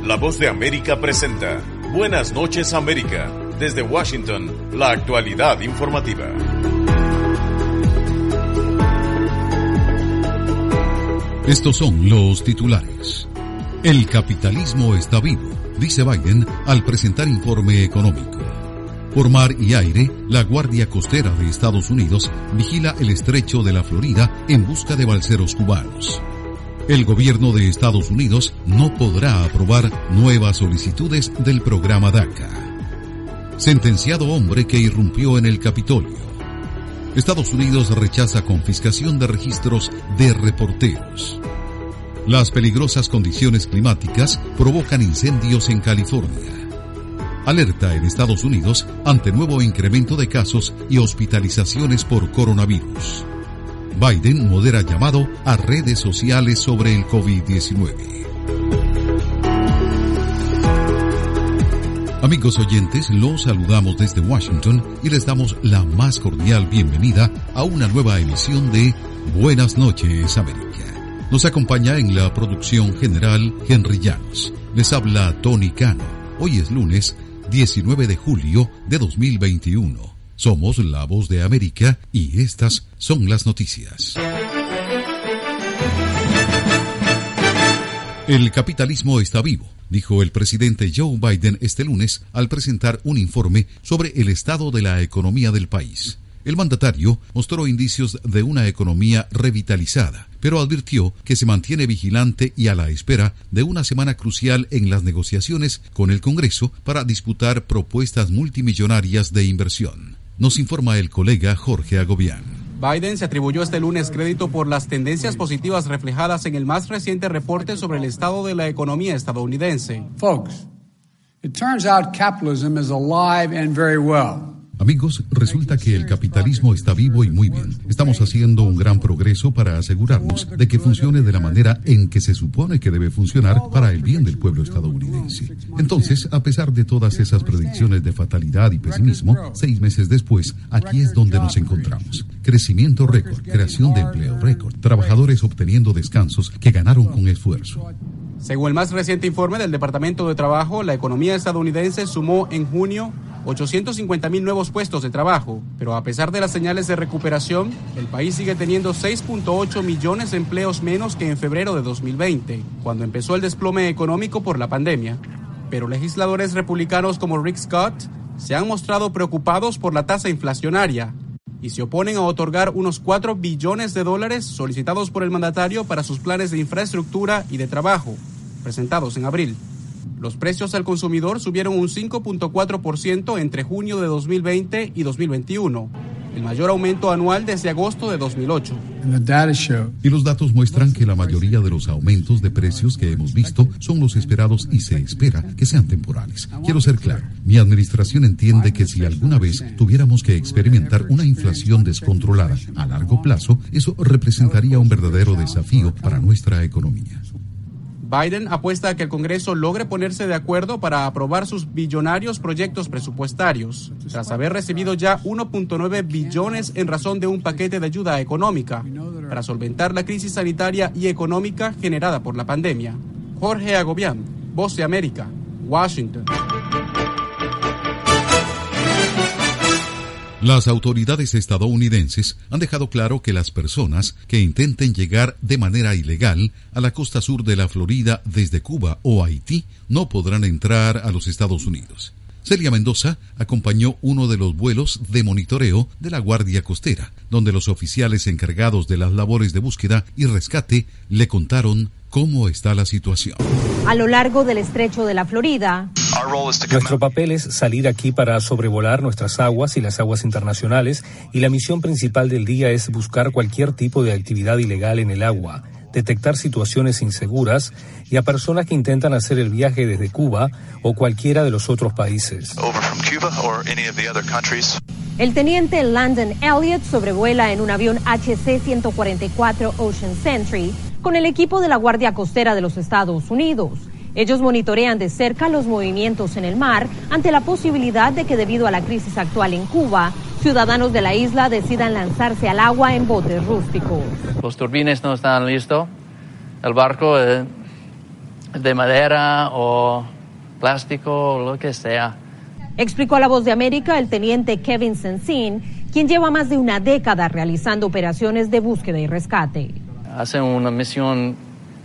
La Voz de América presenta Buenas noches América. Desde Washington, la actualidad informativa. Estos son los titulares. El capitalismo está vivo, dice Biden al presentar informe económico. Por mar y aire, la Guardia Costera de Estados Unidos vigila el estrecho de la Florida en busca de balseros cubanos. El gobierno de Estados Unidos no podrá aprobar nuevas solicitudes del programa DACA. Sentenciado hombre que irrumpió en el Capitolio. Estados Unidos rechaza confiscación de registros de reporteros. Las peligrosas condiciones climáticas provocan incendios en California. Alerta en Estados Unidos ante nuevo incremento de casos y hospitalizaciones por coronavirus. Biden modera llamado a redes sociales sobre el COVID-19. Amigos oyentes, los saludamos desde Washington y les damos la más cordial bienvenida a una nueva emisión de Buenas noches América. Nos acompaña en la producción general Henry Llanos. Les habla Tony Cano. Hoy es lunes 19 de julio de 2021. Somos La Voz de América y estas son las noticias. El capitalismo está vivo, dijo el presidente Joe Biden este lunes al presentar un informe sobre el estado de la economía del país. El mandatario mostró indicios de una economía revitalizada, pero advirtió que se mantiene vigilante y a la espera de una semana crucial en las negociaciones con el Congreso para disputar propuestas multimillonarias de inversión. Nos informa el colega Jorge Agobián. Biden se atribuyó este lunes crédito por las tendencias positivas reflejadas en el más reciente reporte sobre el estado de la economía estadounidense. Folks, it turns out capitalism is alive and very well. Amigos, resulta que el capitalismo está vivo y muy bien. Estamos haciendo un gran progreso para asegurarnos de que funcione de la manera en que se supone que debe funcionar para el bien del pueblo estadounidense. Entonces, a pesar de todas esas predicciones de fatalidad y pesimismo, 6 meses después, aquí es donde nos encontramos. Crecimiento récord, creación de empleo récord, trabajadores obteniendo descansos que ganaron con esfuerzo. Según el más reciente informe del Departamento de Trabajo, la economía estadounidense sumó en junio 850,000 nuevos puestos de trabajo, pero a pesar de las señales de recuperación, el país sigue teniendo 6.8 millones de empleos menos que en febrero de 2020, cuando empezó el desplome económico por la pandemia. Pero legisladores republicanos como Rick Scott se han mostrado preocupados por la tasa inflacionaria y se oponen a otorgar unos $4 billones solicitados por el mandatario para sus planes de infraestructura y de trabajo, presentados en abril. Los precios al consumidor subieron un 5.4% entre junio de 2020 y 2021, el mayor aumento anual desde agosto de 2008. Y los datos muestran que la mayoría de los aumentos de precios que hemos visto son los esperados y se espera que sean temporales. Quiero ser claro, mi administración entiende que si alguna vez tuviéramos que experimentar una inflación descontrolada a largo plazo, eso representaría un verdadero desafío para nuestra economía. Biden apuesta a que el Congreso logre ponerse de acuerdo para aprobar sus billonarios proyectos presupuestarios, tras haber recibido ya 1.9 billones en razón de un paquete de ayuda económica para solventar la crisis sanitaria y económica generada por la pandemia. Jorge Agobián, Voz de América, Washington. Las autoridades estadounidenses han dejado claro que las personas que intenten llegar de manera ilegal a la costa sur de la Florida desde Cuba o Haití no podrán entrar a los Estados Unidos. Celia Mendoza acompañó uno de los vuelos de monitoreo de la Guardia Costera, donde los oficiales encargados de las labores de búsqueda y rescate le contaron cómo está la situación. A lo largo del estrecho de la Florida, nuestro papel es salir aquí para sobrevolar nuestras aguas y las aguas internacionales, y la misión principal del día es buscar cualquier tipo de actividad ilegal en el agua, detectar situaciones inseguras y a personas que intentan hacer el viaje desde Cuba o cualquiera de los otros países. El teniente Landon Elliott sobrevuela en un avión HC-144 Ocean Sentry con el equipo de la Guardia Costera de los Estados Unidos. Ellos monitorean de cerca los movimientos en el mar ante la posibilidad de que, debido a la crisis actual en Cuba, ciudadanos de la isla decidan lanzarse al agua en botes rústicos. Los turbines no están listos. El barco de madera o plástico o lo que sea. Explicó a La Voz de América el teniente Kevin Sensin, quien lleva más de una década realizando operaciones de búsqueda y rescate. Hacen una misión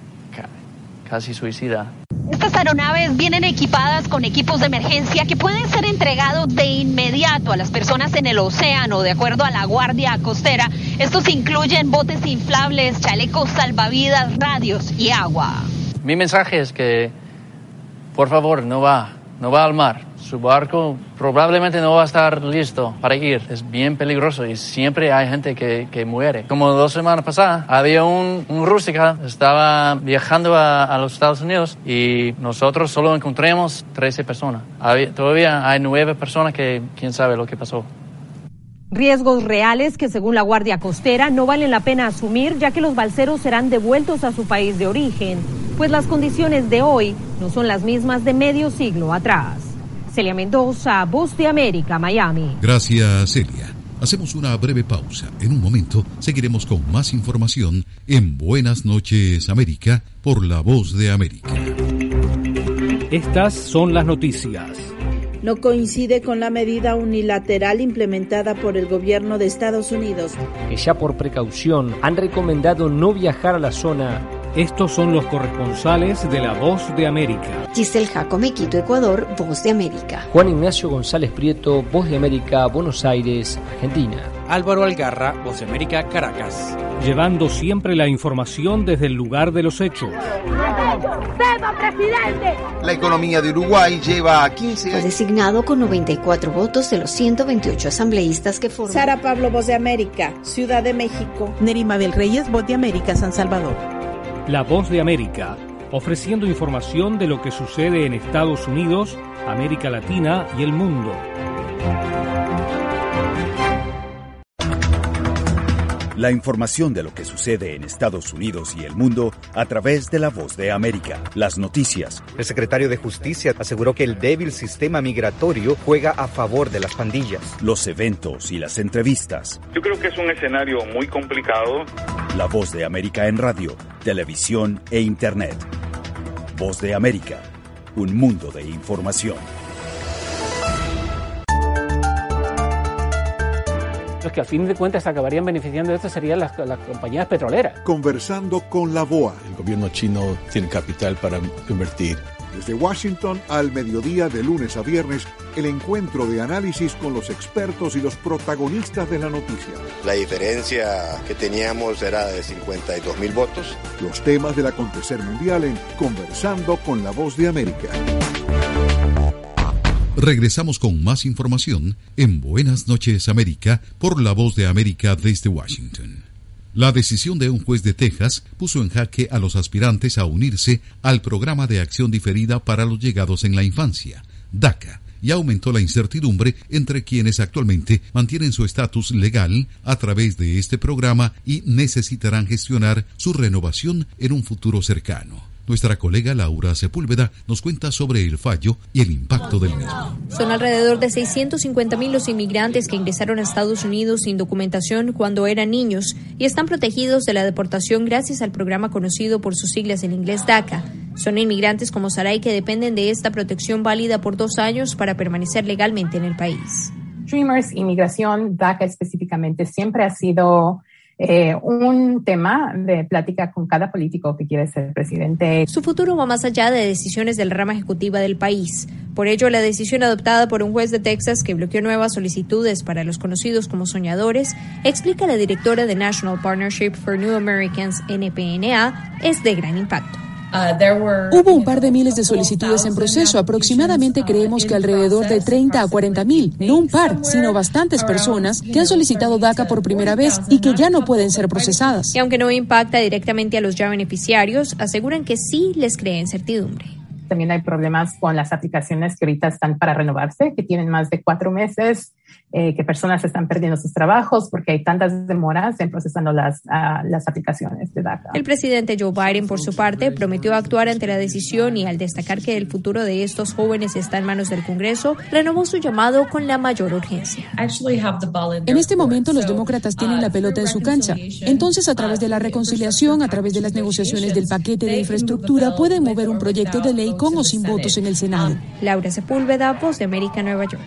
casi suicida. Estas aeronaves vienen equipadas con equipos de emergencia que pueden ser entregados de inmediato a las personas en el océano, de acuerdo a la Guardia Costera. Estos incluyen botes inflables, chalecos salvavidas, radios y agua. Mi mensaje es que, por favor, no va al mar. Su barco probablemente no va a estar listo para ir. Es bien peligroso y siempre hay gente que muere. Como 2 semanas pasadas, había un rústica, estaba viajando a los Estados Unidos y nosotros solo encontramos 13 personas. Todavía hay 9 personas que quién sabe lo que pasó. Riesgos reales que, según la Guardia Costera, no valen la pena asumir, ya que los balseros serán devueltos a su país de origen, pues las condiciones de hoy no son las mismas de medio siglo atrás. Celia Mendoza, Voz de América, Miami. Gracias, Celia. Hacemos una breve pausa. En un momento seguiremos con más información en Buenas noches, América, por La Voz de América. Estas son las noticias. No coincide con la medida unilateral implementada por el gobierno de Estados Unidos, que ya por precaución han recomendado no viajar a la zona. Estos son los corresponsales de La Voz de América. Giselle Jacome, Quito, Ecuador, Voz de América. Juan Ignacio González Prieto, Voz de América, Buenos Aires, Argentina. Álvaro Algarra, Voz de América, Caracas. Llevando siempre la información desde el lugar de los hechos. ¡Viva, presidente! La economía de Uruguay lleva 15 años. Fue designado con 94 votos de los 128 asambleístas que forman. Sara Pablo, Voz de América, Ciudad de México. Nerima del Reyes, Voz de América, San Salvador. La Voz de América, ofreciendo información de lo que sucede en Estados Unidos, América Latina y el mundo. La información de lo que sucede en Estados Unidos y el mundo a través de La Voz de América. Las noticias. El secretario de Justicia aseguró que el débil sistema migratorio juega a favor de las pandillas. Los eventos y las entrevistas. Yo creo que es un escenario muy complicado. La Voz de América en radio, televisión e internet. Voz de América, un mundo de información. Los que al fin de cuentas acabarían beneficiando de esto serían las compañías petroleras. Conversando con la BOA. El gobierno chino tiene capital para invertir. Desde Washington al mediodía de lunes a viernes, el encuentro de análisis con los expertos y los protagonistas de la noticia. La diferencia que teníamos era de 52,000 votos. Los temas del acontecer mundial en Conversando con la Voz de América. Regresamos con más información en Buenas noches, América, por La Voz de América desde Washington. La decisión de un juez de Texas puso en jaque a los aspirantes a unirse al Programa de Acción Diferida para los Llegados en la Infancia, DACA, y aumentó la incertidumbre entre quienes actualmente mantienen su estatus legal a través de este programa y necesitarán gestionar su renovación en un futuro cercano. Nuestra colega Laura Sepúlveda nos cuenta sobre el fallo y el impacto del mismo. Son alrededor de 650,000 los inmigrantes que ingresaron a Estados Unidos sin documentación cuando eran niños y están protegidos de la deportación gracias al programa conocido por sus siglas en inglés DACA. Son inmigrantes como Saray que dependen de esta protección válida por 2 años para permanecer legalmente en el país. Dreamers, inmigración, DACA específicamente, siempre ha sido un tema de plática con cada político que quiere ser presidente. Su futuro va más allá de decisiones de la rama ejecutiva del país. Por ello, la decisión adoptada por un juez de Texas que bloqueó nuevas solicitudes para los conocidos como soñadores, explica la directora de National Partnership for New Americans, NPNA, es de gran impacto. Hubo un par de miles de solicitudes en proceso. Aproximadamente creemos que alrededor de 30 a 40,000, no un par, sino bastantes personas que han solicitado DACA por primera vez y que ya no pueden ser procesadas. Y aunque no impacta directamente a los ya beneficiarios, aseguran que sí les crea incertidumbre. También hay problemas con las aplicaciones que ahorita están para renovarse, que tienen más de 4 meses. que personas están perdiendo sus trabajos porque hay tantas demoras en procesando las aplicaciones de DACA. El presidente Joe Biden, por su parte, prometió actuar ante la decisión y al destacar que el futuro de estos jóvenes está en manos del Congreso, renovó su llamado con la mayor urgencia. En este momento los demócratas tienen la pelota en su cancha. Entonces, a través de la reconciliación, a través de las negociaciones del paquete de infraestructura, pueden mover un proyecto de ley con o sin votos en el Senado. Laura Sepúlveda, Voz de América, Nueva York.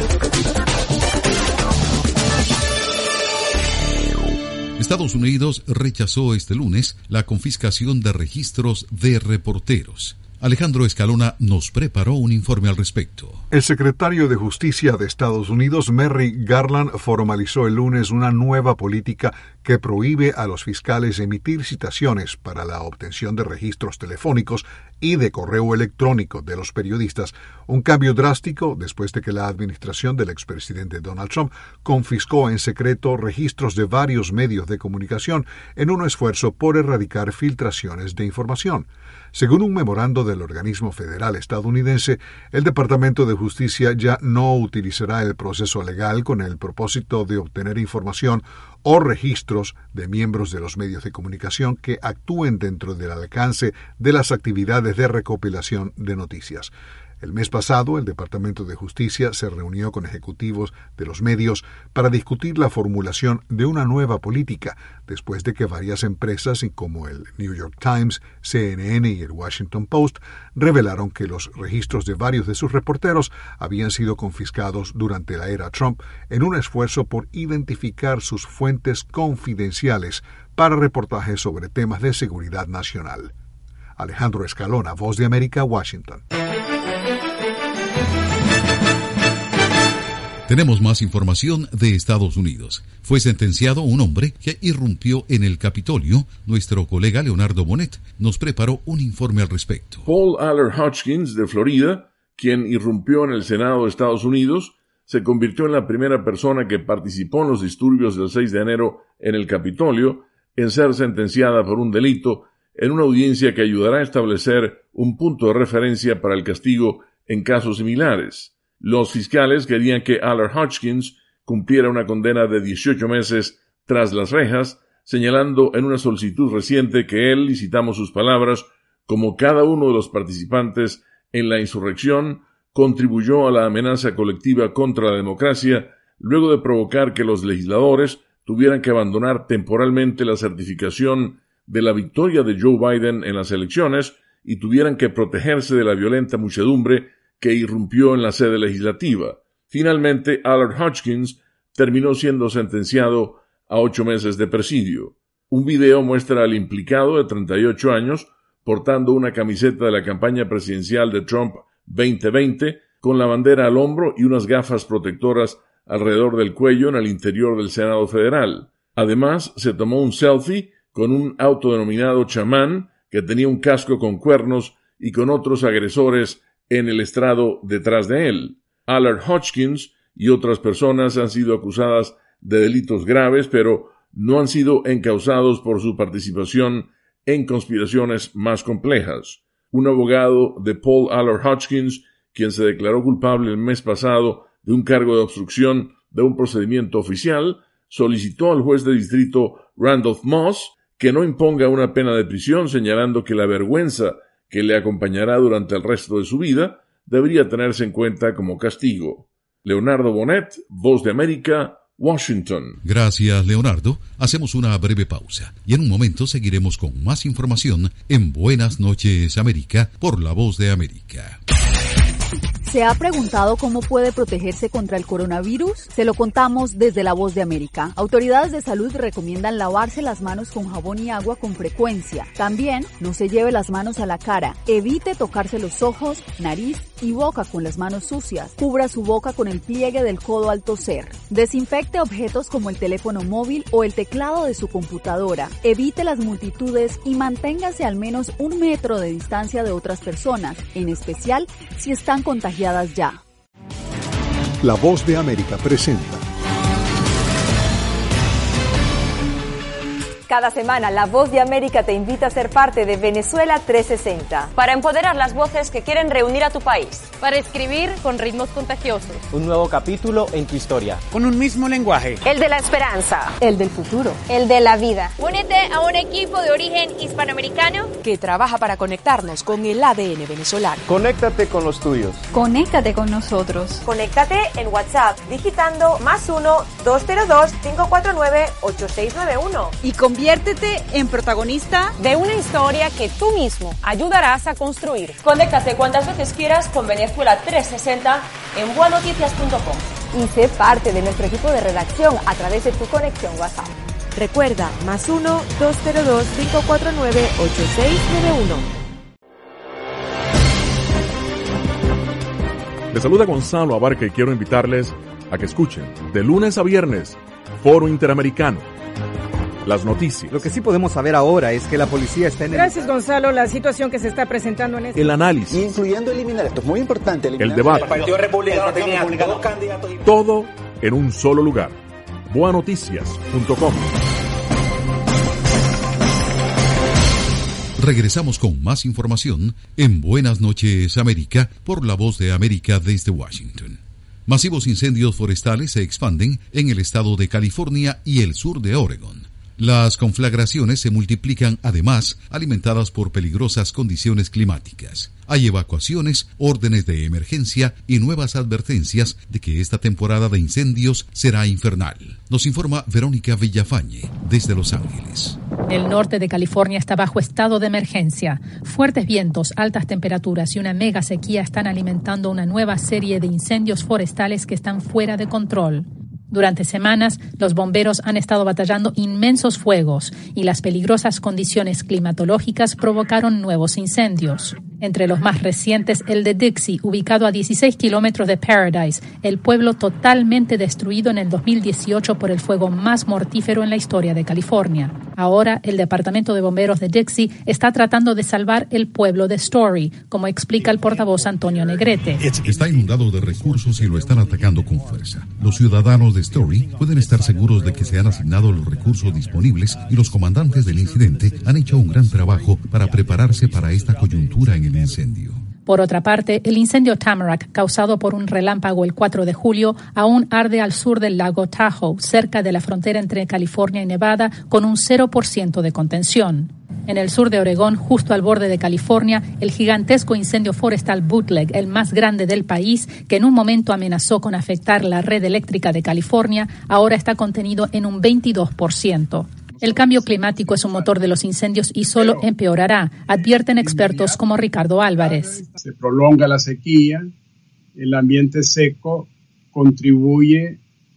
Estados Unidos rechazó este lunes la confiscación de registros de reporteros. Alejandro Escalona nos preparó un informe al respecto. El secretario de Justicia de Estados Unidos, Merrick Garland, formalizó el lunes una nueva política que prohíbe a los fiscales emitir citaciones para la obtención de registros telefónicos y de correo electrónico de los periodistas, un cambio drástico después de que la administración del expresidente Donald Trump confiscó en secreto registros de varios medios de comunicación en un esfuerzo por erradicar filtraciones de información. Según un memorando del organismo federal estadounidense, el Departamento de Justicia ya no utilizará el proceso legal con el propósito de obtener información o registros de miembros de los medios de comunicación que actúen dentro del alcance de las actividades de recopilación de noticias. El mes pasado, el Departamento de Justicia se reunió con ejecutivos de los medios para discutir la formulación de una nueva política, después de que varias empresas, como el New York Times, CNN y el Washington Post, revelaron que los registros de varios de sus reporteros habían sido confiscados durante la era Trump en un esfuerzo por identificar sus fuentes confidenciales para reportajes sobre temas de seguridad nacional. Alejandro Escalona, Voz de América, Washington. Tenemos más información de Estados Unidos. Fue sentenciado un hombre que irrumpió en el Capitolio. Nuestro colega Leonardo Bonet nos preparó un informe al respecto. Paul Aller Hotchkiss, de Florida, quien irrumpió en el Senado de Estados Unidos, se convirtió en la primera persona que participó en los disturbios del 6 de enero en el Capitolio en ser sentenciada por un delito en una audiencia que ayudará a establecer un punto de referencia para el castigo en casos similares. Los fiscales querían que Aller Hotchkiss cumpliera una condena de 18 meses tras las rejas, señalando en una solicitud reciente que él, y citamos sus palabras, como cada uno de los participantes en la insurrección, contribuyó a la amenaza colectiva contra la democracia, luego de provocar que los legisladores tuvieran que abandonar temporalmente la certificación de la victoria de Joe Biden en las elecciones y tuvieran que protegerse de la violenta muchedumbre que irrumpió en la sede legislativa. Finalmente, Aller Hotchkiss terminó siendo sentenciado a 8 meses de presidio. Un video muestra al implicado de 38 años portando una camiseta de la campaña presidencial de Trump 2020 con la bandera al hombro y unas gafas protectoras alrededor del cuello en el interior del Senado Federal. Además, se tomó un selfie con un autodenominado chamán que tenía un casco con cuernos y con otros agresores en el estrado detrás de él. Aller Hotchkiss y otras personas han sido acusadas de delitos graves, pero no han sido encausados por su participación en conspiraciones más complejas. Un abogado de Paul Aller Hotchkiss, quien se declaró culpable el mes pasado de un cargo de obstrucción de un procedimiento oficial, solicitó al juez de distrito Randolph Moss que no imponga una pena de prisión, señalando que la vergüenza que le acompañará durante el resto de su vida, debería tenerse en cuenta como castigo. Leonardo Bonet, Voz de América, Washington. Gracias, Leonardo. Hacemos una breve pausa y en un momento seguiremos con más información en Buenas noches, América, por la Voz de América. ¿Se ha preguntado cómo puede protegerse contra el coronavirus? Se lo contamos desde La Voz de América. Autoridades de salud recomiendan lavarse las manos con jabón y agua con frecuencia. También no se lleve las manos a la cara. Evite tocarse los ojos, nariz y boca con las manos sucias. Cubra su boca con el pliegue del codo al toser. Desinfecte objetos como el teléfono móvil o el teclado de su computadora. Evite las multitudes y manténgase al menos 1 metro de distancia de otras personas, en especial si están contagiadas ya. La Voz de América presenta Cada semana, La Voz de América te invita a ser parte de Venezuela 360. Para empoderar las voces que quieren reunir a tu país. Para escribir con ritmos contagiosos. Un nuevo capítulo en tu historia. Con un mismo lenguaje. El de la esperanza. El del futuro. El de la vida. Únete a un equipo de origen hispanoamericano que trabaja para conectarnos con el ADN venezolano. Conéctate con los tuyos. Conéctate con nosotros. Conéctate en WhatsApp digitando +1-202-549-8691. Y conviértete en protagonista de una historia que tú mismo ayudarás a construir. Conéctate cuantas veces quieras con Venezuela 360 en buenoticias.com. Y sé parte de nuestro equipo de redacción a través de tu conexión WhatsApp. Recuerda, +1-202-549-8691. Les saluda Gonzalo Abarca y quiero invitarles a que escuchen de lunes a viernes Foro Interamericano. Las noticias. Lo que sí podemos saber ahora es que la policía está en Gracias, Gonzalo. La situación que se está presentando en el análisis. Incluyendo eliminar, esto es muy importante. El debate. El Partido Republicano tenía dos candidatos. Todo en un solo lugar. Buenoticias.com. Regresamos con más información en Buenas noches América por La Voz de América desde Washington. Masivos incendios forestales se expanden en el estado de California y el sur de Oregon. Las conflagraciones se multiplican, además, alimentadas por peligrosas condiciones climáticas. Hay evacuaciones, órdenes de emergencia y nuevas advertencias de que esta temporada de incendios será infernal. Nos informa Verónica Villafañe desde Los Ángeles. El norte de California está bajo estado de emergencia. Fuertes vientos, altas temperaturas y una mega sequía están alimentando una nueva serie de incendios forestales que están fuera de control. Durante semanas, los bomberos han estado batallando inmensos fuegos y las peligrosas condiciones climatológicas provocaron nuevos incendios. Entre los más recientes, el de Dixie, ubicado a 16 kilómetros de Paradise, el pueblo totalmente destruido en el 2018 por el fuego más mortífero en la historia de California. Ahora, el Departamento de Bomberos de Dixie está tratando de salvar el pueblo de Story, como explica el portavoz Antonio Negrete. Está inundado de recursos y lo están atacando con fuerza. Los ciudadanos de Story pueden estar seguros de que se han asignado los recursos disponibles y los comandantes del incidente han hecho un gran trabajo para prepararse para esta coyuntura en el incendio. Por otra parte, el incendio Tamarack, causado por un relámpago el 4 de julio, aún arde al sur del lago Tahoe, cerca de la frontera entre California y Nevada, con un 0% de contención. En el sur de Oregón, justo al borde de California, el gigantesco incendio forestal Bootleg, el más grande del país, que en un momento amenazó con afectar la red eléctrica de California, ahora está contenido en un 22%. El cambio climático es un motor de los incendios y solo empeorará, advierten expertos como Ricardo Álvarez. Se prolonga la sequía, el ambiente seco contribuye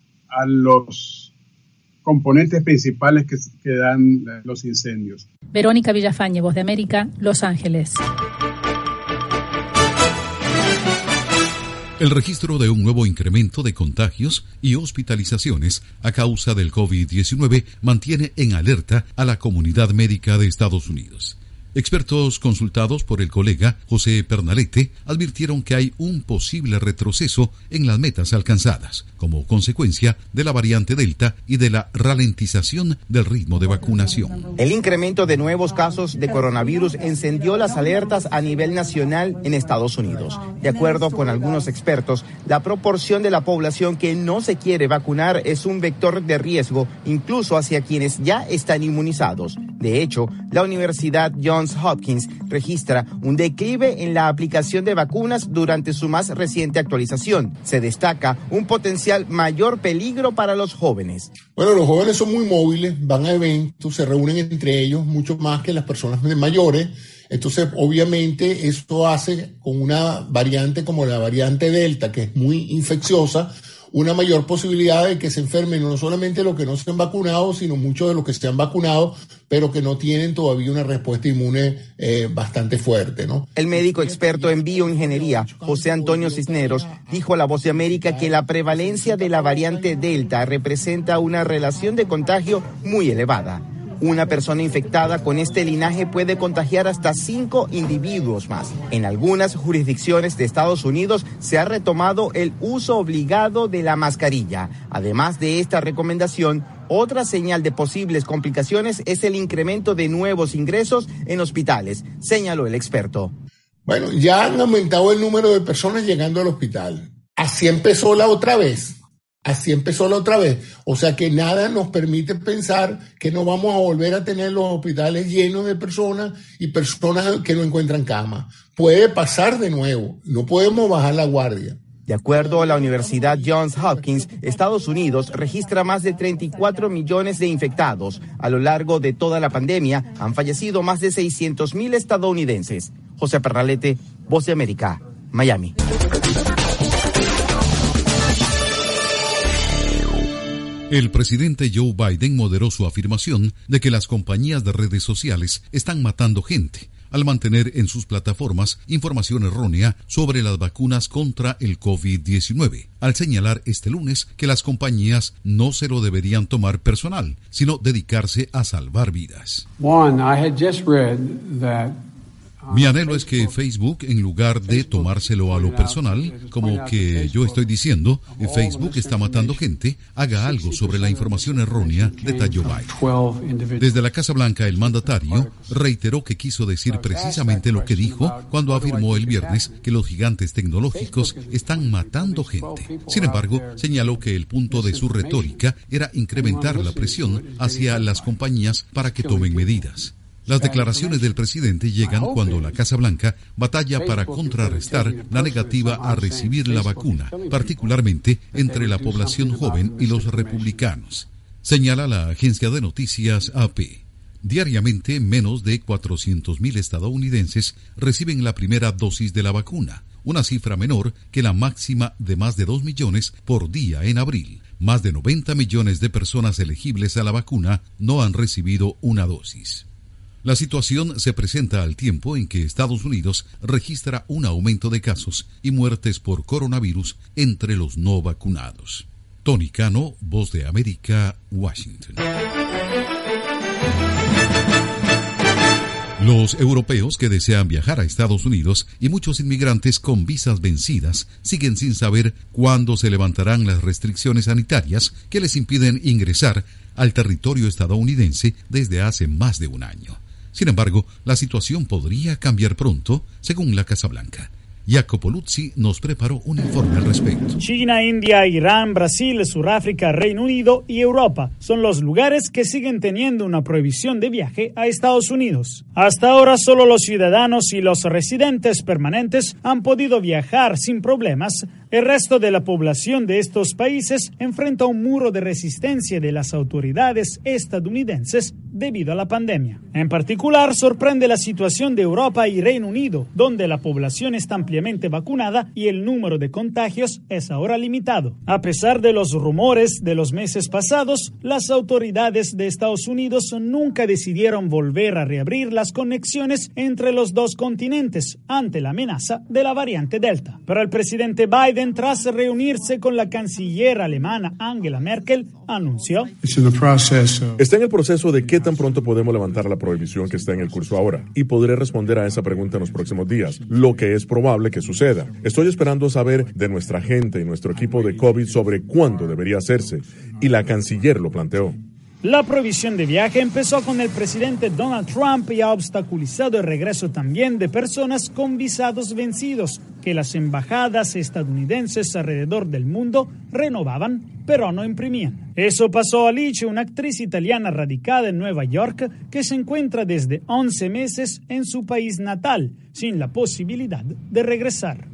a los componentes principales que dan los incendios. Verónica Villafañe, Voz de América, Los Ángeles. El registro de un nuevo incremento de contagios y hospitalizaciones a causa del COVID-19 mantiene en alerta a la comunidad médica de Estados Unidos. Expertos consultados por el colega José Pernalete advirtieron que hay un posible retroceso en las metas alcanzadas, como consecuencia de la variante Delta y de la ralentización del ritmo de vacunación. El incremento de nuevos casos de coronavirus encendió las alertas a nivel nacional en Estados Unidos. De acuerdo con algunos expertos, la proporción de la población que no se quiere vacunar es un vector de riesgo, incluso hacia quienes ya están inmunizados. De hecho, la Universidad Johns Hopkins registra un declive en la aplicación de vacunas durante su más reciente actualización. Se destaca un potencial mayor peligro para los jóvenes. Bueno, los jóvenes son muy móviles, van a eventos, se reúnen entre ellos mucho más que las personas mayores. Entonces, obviamente, esto hace con una variante como la variante Delta, que es muy infecciosa, una mayor posibilidad de que se enfermen no solamente los que no se han vacunado, sino muchos de los que se han vacunado, pero que no tienen todavía una respuesta inmune bastante fuerte, ¿no? El médico experto en bioingeniería, José Antonio Cisneros, dijo a La Voz de América que la prevalencia de la variante Delta representa una relación de contagio muy elevada. Una persona infectada con este linaje puede contagiar hasta 5 individuos más. En algunas jurisdicciones de Estados Unidos se ha retomado el uso obligado de la mascarilla. Además de esta recomendación, Otra señal de posibles complicaciones es el incremento de nuevos ingresos en hospitales, señaló el experto. Bueno, ya han aumentado el número de personas llegando al hospital. Así empezó la otra vez. O sea que nada nos permite pensar que no vamos a volver a tener los hospitales llenos de personas y personas que no encuentran cama. Puede pasar de nuevo. No podemos bajar la guardia. De acuerdo a la Universidad Johns Hopkins, Estados Unidos registra más de 34 millones de infectados. A lo largo de toda la pandemia han fallecido más de 600,000 estadounidenses. José Perralete, Voz de América, Miami. El presidente Joe Biden moderó su afirmación de que las compañías de redes sociales están matando gente al mantener en sus plataformas información errónea sobre las vacunas contra el COVID-19, al señalar este lunes que las compañías no se lo deberían tomar personal, sino dedicarse a salvar vidas. Mi anhelo es que Facebook, en lugar de tomárselo a lo personal, como que yo estoy diciendo, Facebook está matando gente, haga algo sobre la información errónea, detalló Biden. Desde la Casa Blanca, el mandatario reiteró que quiso decir precisamente lo que dijo cuando afirmó el viernes que los gigantes tecnológicos están matando gente. Sin embargo, señaló que el punto de su retórica era incrementar la presión hacia las compañías para que tomen medidas. Las declaraciones del presidente llegan cuando la Casa Blanca batalla para contrarrestar la negativa a recibir la vacuna, particularmente entre la población joven y los republicanos. Señala la agencia de noticias AP. Diariamente, menos de 400,000 estadounidenses reciben la primera dosis de la vacuna, una cifra menor que la máxima de más de 2 millones por día en abril. Más de 90 millones de personas elegibles a la vacuna no han recibido una dosis. La situación se presenta al tiempo en que Estados Unidos registra un aumento de casos y muertes por coronavirus entre los no vacunados. Tony Cano, Voz de América, Washington. Los europeos que desean viajar a Estados Unidos y muchos inmigrantes con visas vencidas siguen sin saber cuándo se levantarán las restricciones sanitarias que les impiden ingresar al territorio estadounidense desde hace más de un año. Sin embargo, la situación podría cambiar pronto, según la Casa Blanca. Jacopo Luzzi nos preparó un informe al respecto. China, India, Irán, Brasil, Sudáfrica, Reino Unido y Europa son los lugares que siguen teniendo una prohibición de viaje a Estados Unidos. Hasta ahora solo los ciudadanos y los residentes permanentes han podido viajar sin problemas. El resto de la población de estos países enfrenta un muro de resistencia de las autoridades estadounidenses debido a la pandemia. En particular, sorprende la situación de Europa y Reino Unido, donde la población está ampliamente vacunada y el número de contagios es ahora limitado. A pesar de los rumores de los meses pasados, las autoridades de Estados Unidos nunca decidieron volver a reabrir las conexiones entre los dos continentes ante la amenaza de la variante Delta. Pero el presidente Biden, tras reunirse con la canciller alemana Angela Merkel, anunció: está en el proceso de qué tan pronto podemos levantar la prohibición que está en el curso ahora, y podré responder a esa pregunta en los próximos días, lo que es probable que suceda. Estoy esperando saber de nuestra gente y nuestro equipo de COVID sobre cuándo debería hacerse, y la canciller lo planteó. La prohibición de viaje empezó con el presidente Donald Trump y ha obstaculizado el regreso también de personas con visados vencidos que las embajadas estadounidenses alrededor del mundo renovaban, pero no imprimían. Eso pasó a Alice, una actriz italiana radicada en Nueva York que se encuentra desde 11 meses en su país natal, sin la posibilidad de regresar.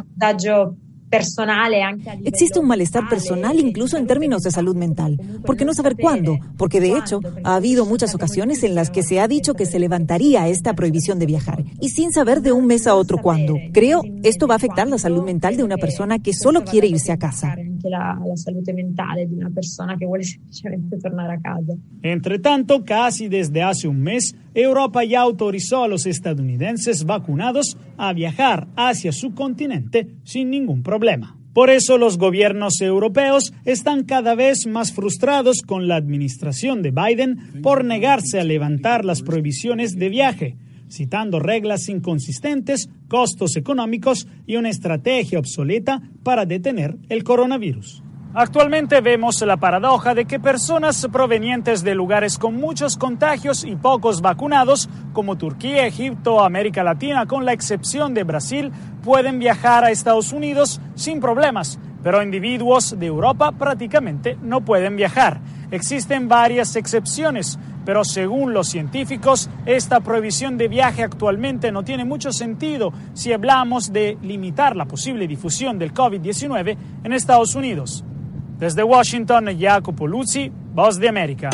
Existe un malestar personal incluso en términos de salud mental. ¿Por qué no saber cuándo? Porque de hecho ha habido muchas ocasiones en las que se ha dicho que se levantaría esta prohibición de viajar y sin saber de un mes a otro cuándo. Creo esto va a afectar la salud mental de una persona que solo quiere irse a casa. La salud mental de una persona que quiere semplicemente tornar a casa. Entre tanto, casi desde hace un mes, Europa ya autorizó a los estadounidenses vacunados a viajar hacia su continente sin ningún problema. Por eso los gobiernos europeos están cada vez más frustrados con la administración de Biden por negarse a levantar las prohibiciones de viaje, citando reglas inconsistentes, costos económicos y una estrategia obsoleta para detener el coronavirus. Actualmente vemos la paradoja de que personas provenientes de lugares con muchos contagios y pocos vacunados, como Turquía, Egipto, América Latina, con la excepción de Brasil, pueden viajar a Estados Unidos sin problemas, pero individuos de Europa prácticamente no pueden viajar. Existen varias excepciones, pero según los científicos, esta prohibición de viaje actualmente no tiene mucho sentido si hablamos de limitar la posible difusión del COVID-19 en Estados Unidos. Desde Washington, Jacopo Luzzi, Voz de América.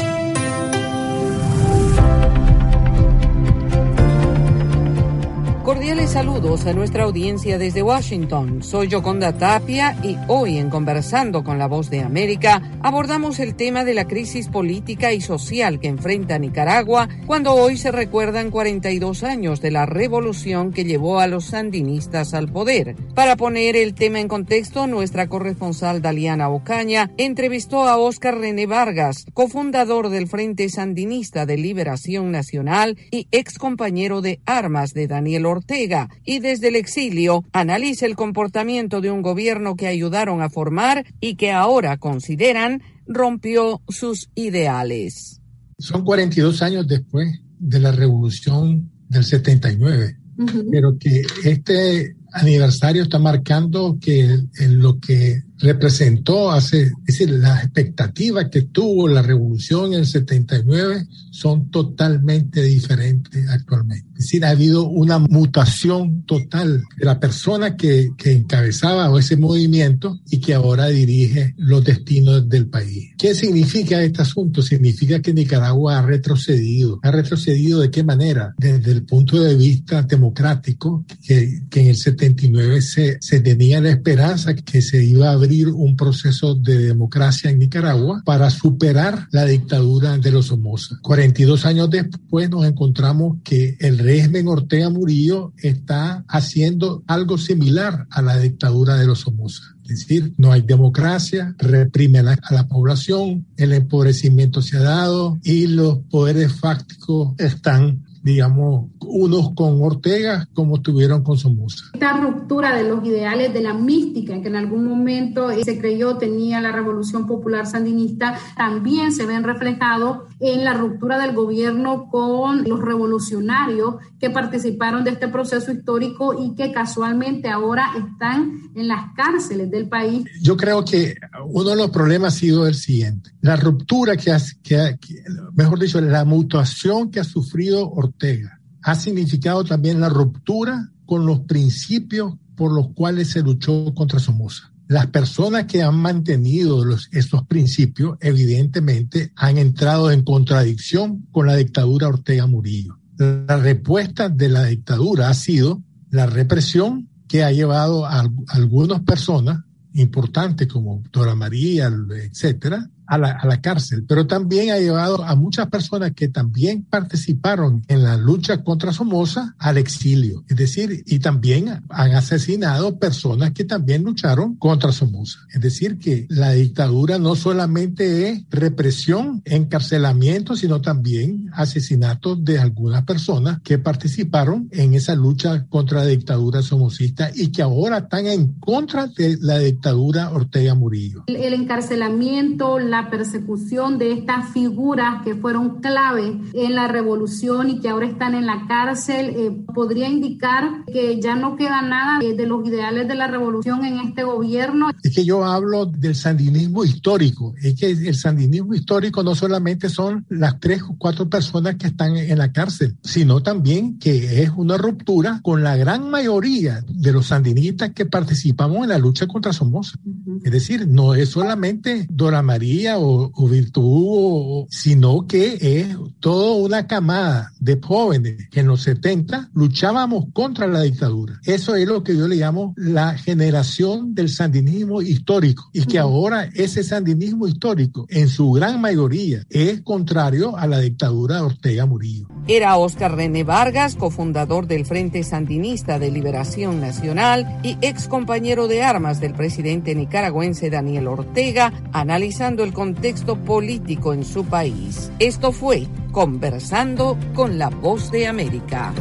Cordiales saludos a nuestra audiencia desde Washington. Soy Yoconda Tapia y hoy en Conversando con la Voz de América abordamos el tema de la crisis política y social que enfrenta Nicaragua cuando hoy se recuerdan 42 años de la revolución que llevó a los sandinistas al poder. Para poner el tema en contexto, nuestra corresponsal Daliana Ocaña entrevistó a Óscar René Vargas, cofundador del Frente Sandinista de Liberación Nacional y ex compañero de armas de Daniel Ortega, y desde el exilio analiza el comportamiento de un gobierno que ayudaron a formar y que ahora consideran rompió sus ideales. Son 42 años después de la revolución del 79, pero que este aniversario está marcando que en lo que representó es decir, las expectativas que tuvo la revolución en el 79 son totalmente diferentes actualmente. Es decir, ha habido una mutación total de la persona que encabezaba ese movimiento y que ahora dirige los destinos del país. ¿Qué significa este asunto? Significa que Nicaragua ha retrocedido. ¿Ha retrocedido de qué manera? Desde el punto de vista democrático, que en el 79 se tenía la esperanza que se iba a abrir un proceso de democracia en Nicaragua para superar la dictadura de los Somoza. 42 años después nos encontramos que el régimen Ortega Murillo está haciendo algo similar a la dictadura de los Somoza. Es decir, no hay democracia, reprime a la población, el empobrecimiento se ha dado y los poderes fácticos están, digamos, unos con Ortega como estuvieron con Somoza. Esta ruptura de los ideales de la mística que en algún momento se creyó tenía la Revolución Popular Sandinista también se ven reflejados en la ruptura del gobierno con los revolucionarios que participaron de este proceso histórico y que casualmente ahora están en las cárceles del país. Yo creo que uno de los problemas ha sido el siguiente: la ruptura mejor dicho, la mutación que ha sufrido Ortega ha significado también la ruptura con los principios por los cuales se luchó contra Somoza. Las personas que han mantenido estos principios evidentemente han entrado en contradicción con la dictadura Ortega Murillo. La respuesta de la dictadura ha sido la represión que ha llevado a algunas personas importantes como Dora María, etcétera, a la cárcel, pero también ha llevado a muchas personas que también participaron en la lucha contra Somoza al exilio. Es decir, y también han asesinado personas que también lucharon contra Somoza. Es decir, que la dictadura no solamente es represión, encarcelamiento, sino también asesinatos de algunas personas que participaron en esa lucha contra la dictadura somocista y que ahora están en contra de la dictadura Ortega Murillo. El encarcelamiento, la persecución de estas figuras que fueron clave en la revolución y que ahora están en la cárcel, podría indicar que ya no queda nada de los ideales de la revolución en este gobierno. Es que yo hablo del sandinismo histórico. Es que el sandinismo histórico no solamente son las 3 o 4 personas que están en la cárcel, sino también que es una ruptura con la gran mayoría de los sandinistas que participamos en la lucha contra Somoza. Es decir, no es solamente Dora María o Virtud, sino que es toda una camada de jóvenes que en los 70 luchábamos contra la dictadura. Eso es lo que yo le llamo la generación del sandinismo histórico, y que ahora ese sandinismo histórico en su gran mayoría es contrario a la dictadura de Ortega Murillo. Era Óscar René Vargas, cofundador del Frente Sandinista de Liberación Nacional y ex compañero de armas del presidente nicaragüense Daniel Ortega, analizando el contexto político en su país. Esto fue Conversando con la Voz de América.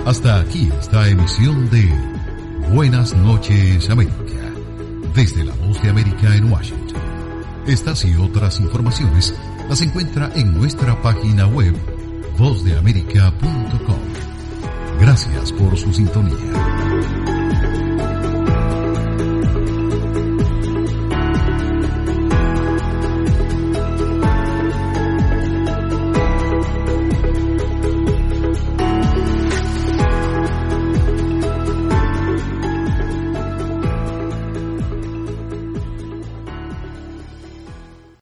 Hasta aquí esta emisión de Buenas noches, América. Desde la Voz de América en Washington. Estas y otras informaciones las encuentra en nuestra página web vozdeamerica.com. Gracias por su sintonía.